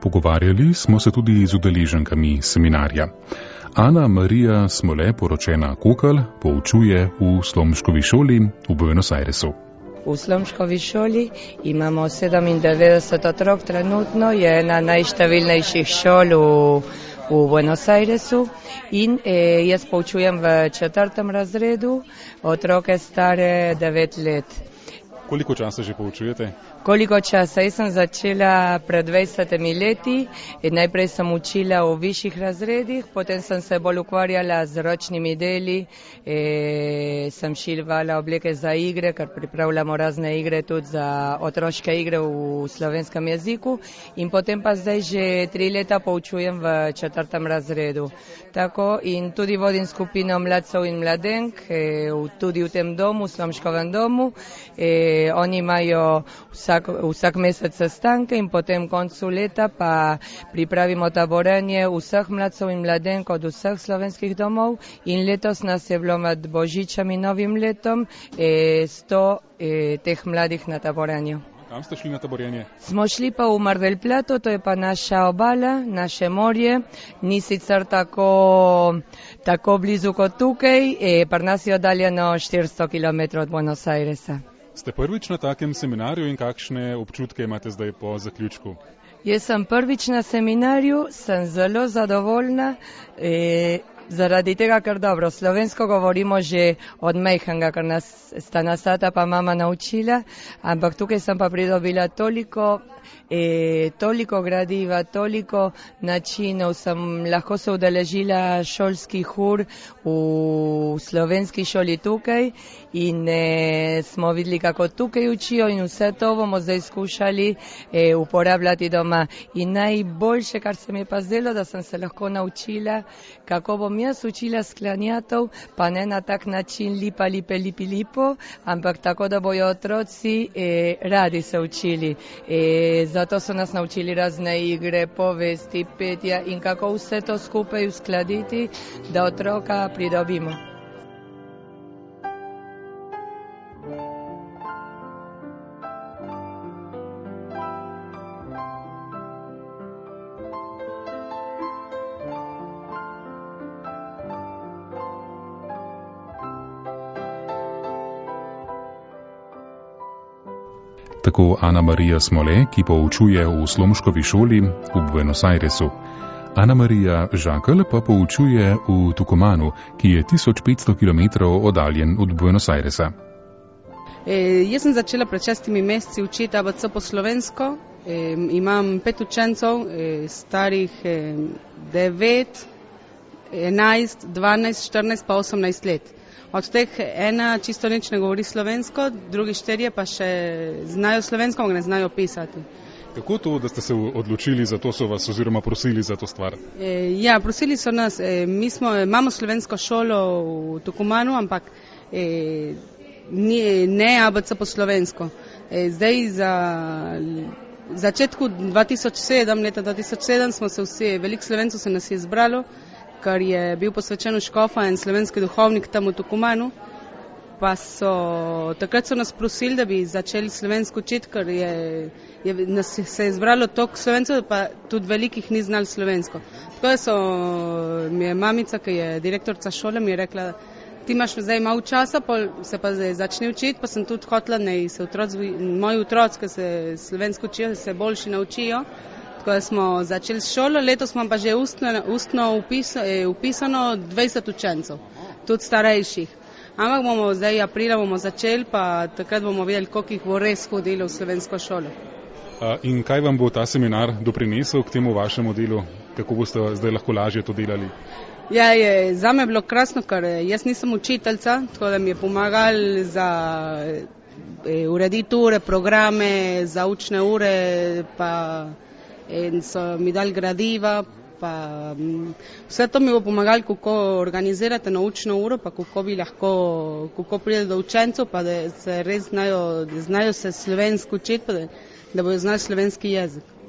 Pogovarjali smo se tudi z udeleženkami seminarja. Ana Marija Smole, poročena Kokl, poučuje v Slomškovi šoli v Buenos Airesu. V Slomškovi šoli imamo 97 otrok trenutno, je ena najštevilnejših šol v Buenos Airesu in jaz poučujem v 4. razredu otroke stare 9 let. Koliko časa že poučujete? Koliko časa? Jaz sem začela pred 20 leti. Najprej sem učila v višjih razredih, potem sem se bolj ukvarjala z ročnimi deli, sem šivala obleke za igre, ker pripravljamo razne igre tudi za otroške igre v slovenskem jeziku in potem pa zdaj že 3 leta poučujem v 4. razredu. Tako in tudi vodim skupino mladcev in mladenk, tudi v tem domu, v Slomškovem domu. Oni imajo vsak mesec sestanke in potem koncu leta pa pripravimo taborenje vseh mladcev in mladenk od vseh slovenskih domov in letos nas je bilo med Božičem in Novim letom 100 teh mladih na taborenju. Kam ste šli na taborenje? Smo šli pa v Mar del Plata, to je pa naša obala, naše morje, ni sicer tako blizu kot tukaj, pri nas je oddaljeno 400 km od Buenos Airesa. Ste prvič na takem seminarju in kakšne občutke imate zdaj po zaključku? Jaz sem prvič na seminarju, sem zelo zadovoljna, zaradi tega, ker dobro, slovensko govorimo že od majhnega, ker sta nas tata pa mama naučila, ampak tukaj sem pa pridobila toliko gradiva, toliko načinov, sem lahko se udeležila šolskih ur v slovenski šoli tukaj in smo videli, kako tukaj učijo in vse to bomo zdaj skušali uporabljati doma. In najboljše, kar se mi je pa zdelo, da sem se lahko naučila, kako bom jaz učila sklanjatov, pa ne na tak način lipo, ampak tako, da bojo otroci radi se učili. Zato so nas naučili razne igre, povesti, petja in kako vse to skupaj uskladiti, da otroka pridobimo. Tako Ana Marija Smole, ki poučuje v Slomškovi šoli v Buenos Airesu. Ana Marija Žakl pa poučuje v Tucumanu, ki je 1500 km oddaljen od Buenos Airesa. Jaz sem začela pred 6 meseci učiti ABC po slovensko. Imam 5 učencev, starih 9, 11, 12, 14 pa 18 let. Od teh ena čisto nič ne govori slovensko, drugi 4 pa še znajo slovensko, ampak ne znajo pisati. Kako to, da ste se odločili za to, so vas oziroma prosili za to stvar? Ja, prosili so nas. Imamo slovensko šolo v Tucumanu, ampak ne ABC po slovensko. Zdaj za začetku leta 2007 smo se vsi, veliko Slovencev se nas je izbralo, kar je bil posvečen škofa in slovenski duhovnik tam v Tucumanu, pa takrat so nas prosili, da bi začeli slovensko učiti, ker se je izbralo toliko Slovencev, pa tudi velikih ni znali slovensko. Tako mi je mamica, ki je direktorica šole, mi je rekla, ti imaš zdaj malo časa, se pa zdaj začne učiti, pa sem tudi hotela, moji otroci, ki se slovensko učijo, se boljši naučijo. Tako smo začeli s šolo, letos smo pa že ustno upisano 20 učencev, tudi starejših. Ampak zdaj aprila bomo začeli, pa takrat bomo videli, koliko jih bo res hodilo v slovensko šolo. In kaj vam bo ta seminar doprinesel k temu vašemu delu? Kako boste zdaj lahko lažje to delali? Ja, zame je bilo krasno, ker jaz nisem učiteljica, tako da mi je pomagal za urediti ure, programe, za učne ure, in so mi dali gradiva, pa vse to mi bo pomagalo, kako organizirate naučno uro, pa kako pride do učencev, pa da se res znajo se slovensko učiti, pa da bojo znali slovenski jezik.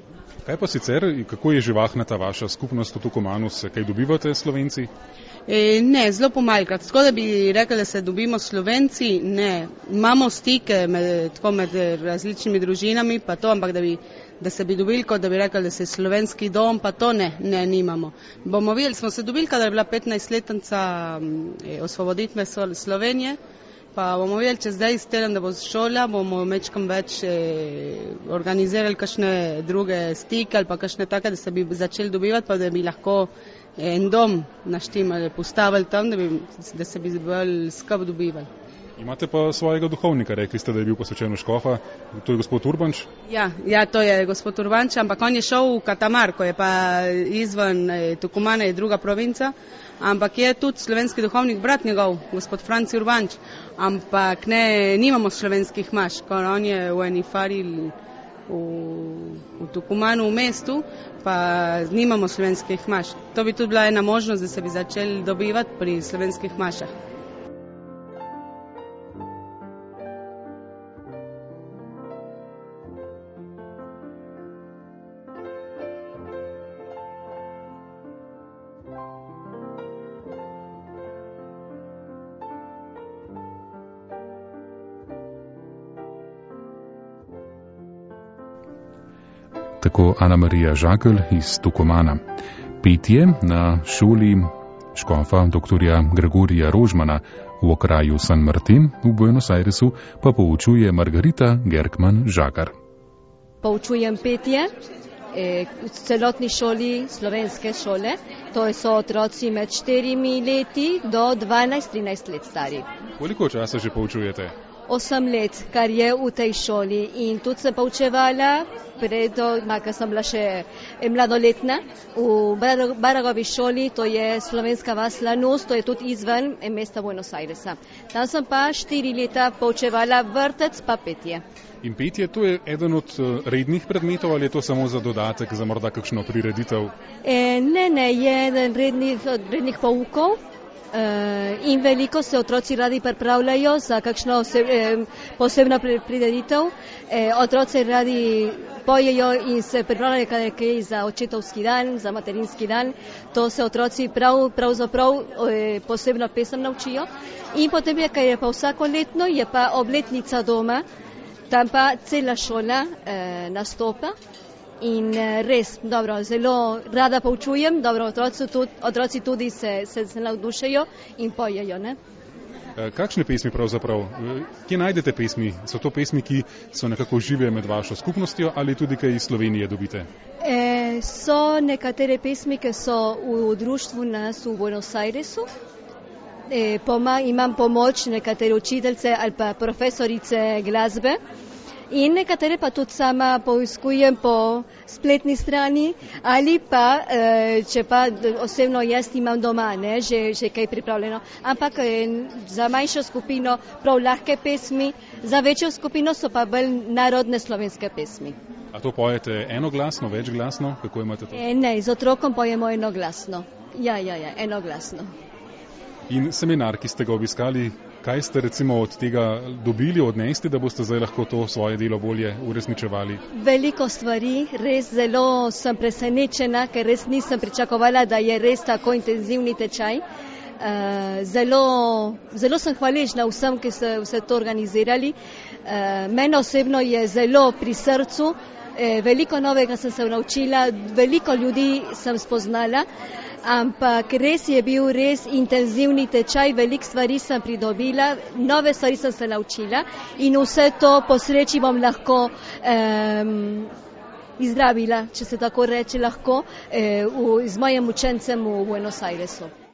Kaj pa sicer, kako je živahna ta vaša skupnost v Tucumanu, se kaj dobivate Slovenci? Ne, zelo pomalkrat. Tako da bi rekli, da se dobimo Slovenci, ne. Imamo stike med različnimi družinami, pa to, ampak da se bi dobili, kot da bi rekli, da se je slovenski dom, pa to ne, nismo. Bomo videli, smo se dobili, kada je bila 15-letnica osvoboditve Slovenije, pa bomo videli, če zdaj izterem, da bo šola, bomo mečkom več organizirali kakšne druge stike ali pa kakšne take, da se bi začeli dobivati, pa da bi lahko en dom naštimali, postavili tam, da se bi bolj skup dobivali. Imate pa svojega duhovnika, rekli ste, da je bil posvečen v škofa, to je gospod Urbanč? Ja, to je gospod Urbanč, ampak on je šel v Katamarko, je pa izven Tucumana, je druga provinca, ampak je tudi slovenski duhovnik, brat njegov, gospod Franci Urbanč, ampak nimamo slovenskih maš, ko on je v eni fari v Tucumanu, v mestu, pa nimamo slovenskih maš. To bi tudi bila ena možnost, da se bi začeli dobivati pri slovenskih mašah. Tako Ana-Marija Žakelj iz Tucumana. Petje na šoli škofa dr. Gregorija Rožmana v okraju San Martin v Buenos Airesu pa poučuje Margarita Gerkman-Žakar. Poučujem petje v celotni šoli, slovenske šole. To so otroci med 4 leti do 12-13 let stari. Koliko časa že poučujete? 8 let, kar je v tej šoli, in tudi sem poučevala ker sem bila še mladoletna v Baragovi šoli, to je slovenska vas Lanús, to je tudi izven mesta Buenos Airesa. Tam sem pa 4 leta poučevala vrtec pa petje. In petje, to je eden od rednih predmetov ali je to samo za dodatek, za morda kakšno prireditev? Ne, je eden rednih poukov. In veliko se otroci radi pripravljajo za kakšno posebno prireditev. Otroci radi pojejo in se pripravljajo kaj za očetovski dan, za materinski dan. To se otroci pravzaprav posebno pesem naučijo. In potem je, kaj je pa vsakoletno, je pa obletnica doma, tam pa cela šola nastopa. In res, dobro, zelo rada poučujem, dobro, otroci tudi se navdušajo in pojejo, ne? Kakšne pesmi pravzaprav? Kje najdete pesmi? So to pesmi, ki so nekako žive med vašo skupnostjo ali tudi kaj iz Slovenije dobite? So nekatere pesmi, ki so v društvu nas v Buenos Airesu. Imam pomoč nekatere učiteljice ali pa profesorice glasbe. In nekatere pa tudi sama poiskujem po spletni strani ali pa, če pa osebno jaz imam doma, ne, že kaj pripravljeno. Ampak za manjšo skupino prav lahke pesmi, za večjo skupino so pa bolj narodne slovenske pesmi. A to pojete enoglasno, večglasno? Kako imate to? Ne, z otrokom pojemo enoglasno. Ja, enoglasno. In seminar, ki ste ga obiskali, kaj ste recimo od tega dobili, odnesli, da boste zdaj lahko to svoje delo bolje uresničevali? Veliko stvari, res zelo sem presenečena, ker res nisem pričakovala, da je res tako intenzivni tečaj. Zelo sem hvaležna vsem, ki so vse to organizirali. Mene osebno je zelo pri srcu, veliko novega sem se naučila, veliko ljudi sem spoznala. Ampak res je bil res intenzivni tečaj, veliko stvari sem pridobila, nove stvari sem se naučila in vse to po sreči bom lahko izrabila, če se tako reče lahko, z mojim učencem v Buenos Airesu.